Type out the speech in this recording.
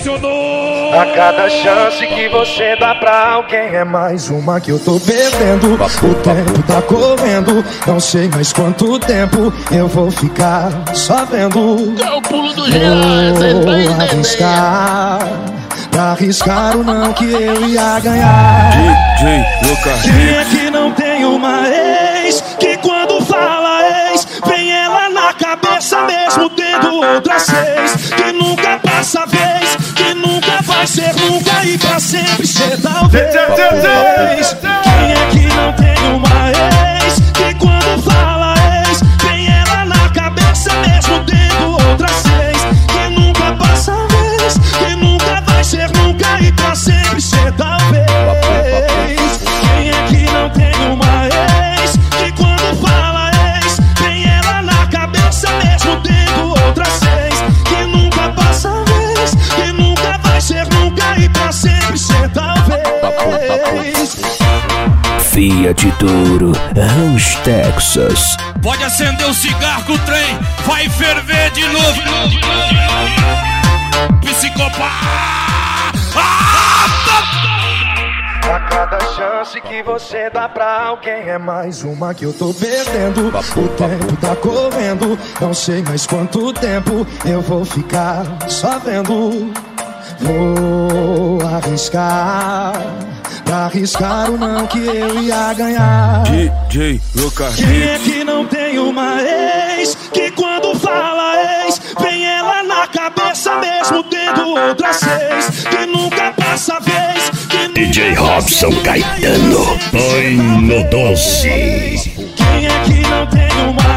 apaixonou. A cada chance que você dá pra alguém é mais uma que eu tô perdendo. O tempo tá correndo, não sei mais quanto tempo eu vou ficar só vendo. É o pulo do Jean, Vou arriscar, pra arriscar o não que eu ia ganhar. DJ Lucas. Quem é que não tem uma ex que quando fala ex vem ela na cabeça mesmo tendo outras seis? Que nunca passa vez, que nunca vai ser nunca e pra sempre ser talvez. Quem é que não tem uma ex que quando fala ex vem ela na cabeça mesmo tendo outras seis? Que nunca passa vez, que nunca vai ser nunca e pra sempre ser talvez. Quem é que não tem uma ex que quando fala ex vem ela na cabeça mesmo tendo outras seis? Que nunca passa vez, que nunca vai ser nunca e pra sempre ser talvez. Fiat Toro, Ramos, Texas. Pode acender o cigarro que o trem vai ferver de novo. Psicopata. A cada chance que você dá pra alguém é mais uma que eu tô perdendo. O tempo tá correndo, não sei mais quanto tempo eu vou ficar só vendo. Vou arriscar, pra arriscar o não que eu ia ganhar. DJ Lucas. Quem é que não tem uma ex que quando fala ex vem ela na cabeça mesmo tendo outras seis? Que nunca passa vez, que DJ Robson Caetano, põe no doce. Quem é que não tem uma